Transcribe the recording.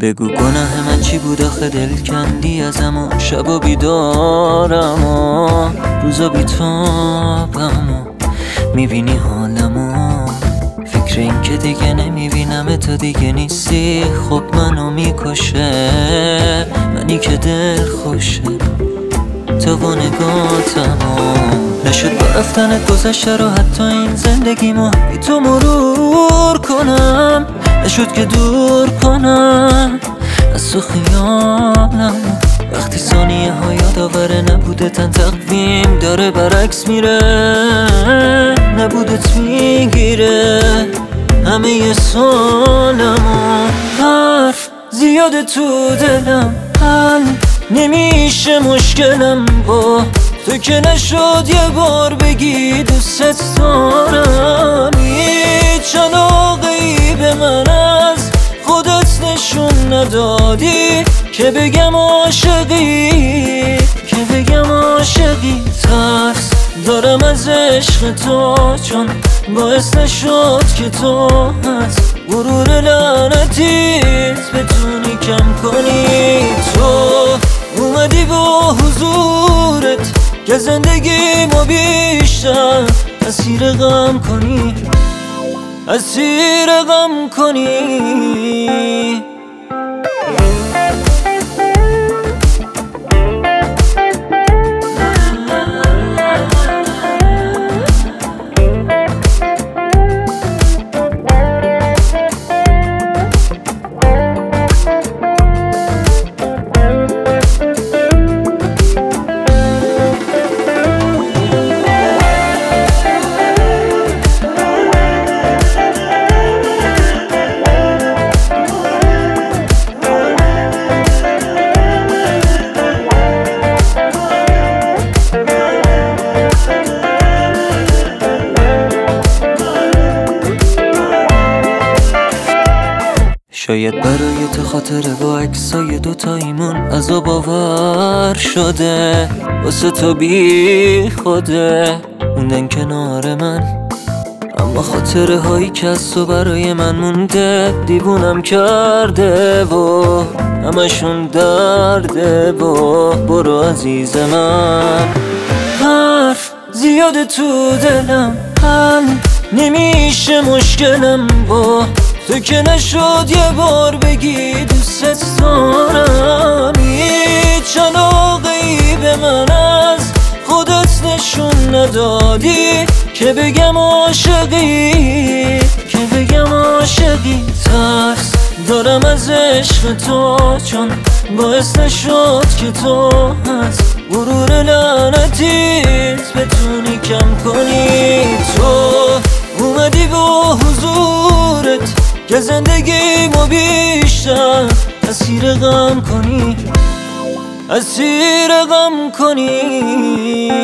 بگو گناه من چی بود آخه دل کندی ازم و شبا بیدارم و روزا بیتابم و میبینی حالمو فکر این که دیگه نمیبینم تو دیگه نیستی خب منو میکشه منی که دل خوشه تو با نگاتمو نشد با رفتنت گذشته رو حتی این زندگیمو بی تو مرور کنم نشد که دور کنم از تو خیالم وقتی ثانیه ها یادآوره نبوده تن تقویم داره برعکس میره نبودت میگیره همه ی سالمو حرف زیاده تو دلم حل نمیشه مشکلم با تو که نشد یه بار بگی دوست دارم هیچ علاقه‌ای به من از خودت نشون ندادی که بگم عاشقی ترس دارم از عشق تو چون باعث نشد که تو از غرور لعنتیت بتونی کم کنی تو اومدی با حضورت که زندگی ما بیشتر اسیر غم کنی شاید برای تو خاطره با عکسای دوتاییمون عذاب آور شده واسه تو بی خوده موندن کنار من اما خاطره هایی که از تو برای من مونده دیوونم کرده و همشون درده و برو عزیز من حرف زیاده تو دلم حل نمیشه مشکلم با تو که نشد یه بار بگی دوست دارم هیچ علاقه‌ای به من از خودت نشون ندادی که بگم عاشقی ترس دارم از عشق تو چون باعث نشد که تو از غرور لعنتیت بتونی کم کنی تو اومدی با حضورت که زندگی ما بیشتر اسیر غم کنی